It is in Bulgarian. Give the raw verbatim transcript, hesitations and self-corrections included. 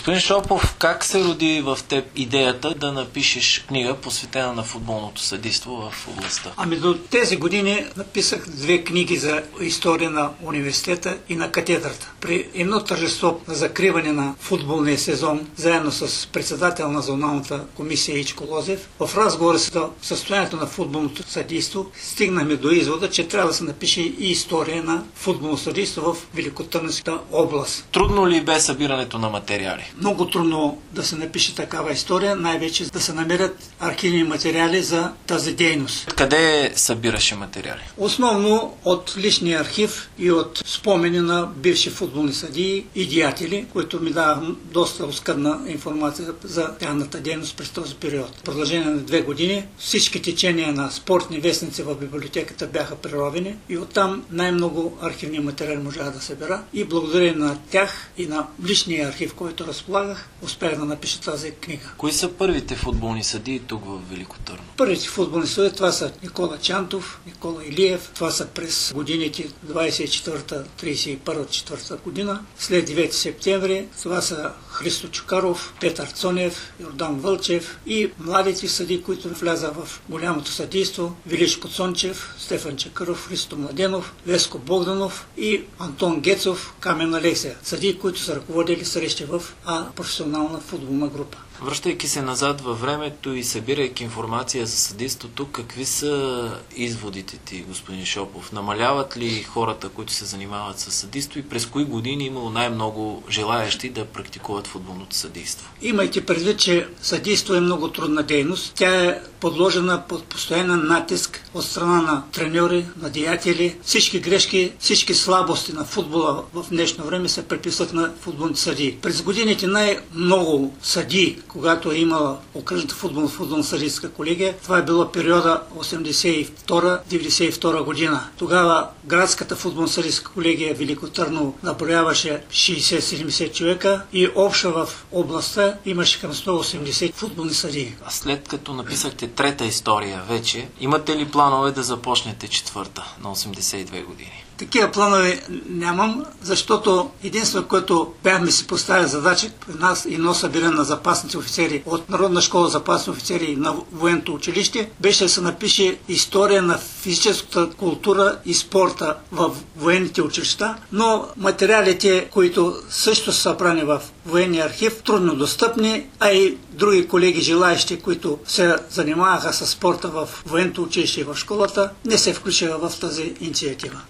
Господин Шопов, как се роди в теб идеята да напишеш книга, посветена на футболното съдийство в областта? Ами до тези години написах две книги за история на университета и на катедрата. При едно тържество на закриване на футболния сезон, заедно с председател на зоналната комисия Ичко Лозев, в разговора с състоянието на футболното съдийство, стигнахме до извода, че трябва да се напише и история на футболно съдийство в Великотърновската област. Трудно ли бе събирането на материали? Много трудно да се напише такава история, най-вече да се намерят архивни материали за тази дейност. Къде събираше материали? Основно от личния архив и от спомени на бивши футболни съдии и деятели, които ми даваха доста оскъдна информация за тяхната дейност през този период. В продължение на две години всички течения на спортни вестници в библиотеката бяха преровени и оттам най-много архивни материали можах да събера и благодарение на тях и на личния архив, който разполагах, успях да напиша тази книга. Кои са първите футболни съдии тук в Велико Търново? Първите футболни съдии, това са Никола Чантов, Никола Илиев, това са през годините двадесет и четвърта тридесет и първа четвърта година. След девети септември това са Христо Чукаров, Петър Цонев, Йордан Вълчев и младите съдии, които вляза в голямото съдийство: Величко Цончев, Стефан Чакъров, Христо Младенов, Веско Богданов и Антон Гецов, Камен Алексия. Съдии, които са ръководили срещи в А професионална футболна група. Връщайки се назад във времето и събирайки информация за съдийството, какви са изводите ти, господин Шопов? Намаляват ли хората, които се занимават с съдийство и през кои години имало най-много желаящи да практикуват футболното съдийство? Имайте предвид, че съдийство е много трудна дейност. Тя е подложена под постоянен натиск от страна на треньори, на деятели. Всички грешки, всички слабости на футбола в днешно време се приписват на футболните съдии. През годините най-много съдии, когато е имала окръжната футболна футболна съдийска колегия, това е било периода осемдесет и втора - деветдесет и втора година. Тогава градската футболна съдийска колегия Велико Търново наброяваше шейсет - седемдесет човека и общо в областта имаше към сто и осемдесет футболни съдии. А след като написахте трета история вече, имате ли планове да започнете четвърта на осемдесет и две години? Такива планове нямам, защото единствено, което бяхме си поставили задача при нас и едно събиране на запасните офицери от Народна школа запасни офицери на военното училище, беше да се напише история на физическата култура и спорта в военните училища, но материалите, които също са събрани в военния архив, трудно достъпни, а и други колеги желаещи, които се занимаваха с спорта в военното училище и в школата, не се включиха в тази инициатива.